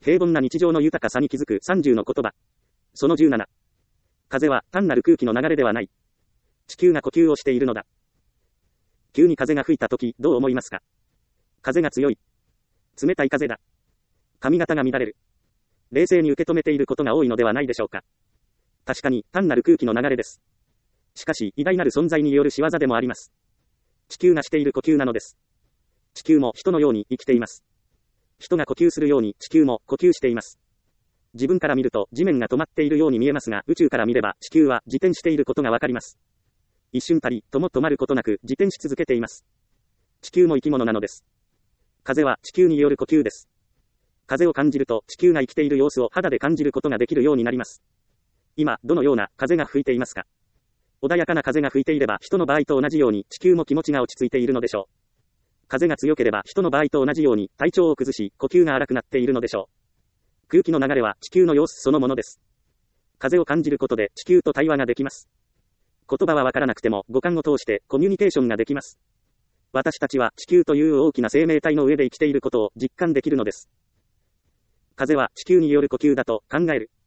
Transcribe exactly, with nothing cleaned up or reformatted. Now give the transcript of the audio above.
平凡な日常の豊かさに気づくさんじゅうの言葉。そのじゅうなな。風は単なる空気の流れではない。地球が呼吸をしているのだ。急に風が吹いたとき、どう思いますか？風が強い。冷たい風だ。髪型が乱れる。冷静に受け止めていることが多いのではないでしょうか。確かに、単なる空気の流れです。しかし、偉大なる存在による仕業でもあります。地球がしている呼吸なのです。地球も人のように生きています。人が呼吸するように地球も呼吸しています。自分から見ると地面が止まっているように見えますが、宇宙から見れば地球は自転していることがわかります。一瞬たりとも止まることなく自転し続けています。地球も生き物なのです。風は地球による呼吸です。風を感じると地球が生きている様子を肌で感じることができるようになります。今、どのような風が吹いていますか？穏やかな風が吹いていれば人の場合と同じように地球も気持ちが落ち着いているのでしょう。風が強ければ人の場合と同じように体調を崩し呼吸が荒くなっているのでしょう。空気の流れは地球の様子そのものです。風を感じることで地球と対話ができます。言葉はわからなくても五感を通してコミュニケーションができます。私たちは地球という大きな生命体の上で生きていることを実感できるのです。風は地球による呼吸だと考える。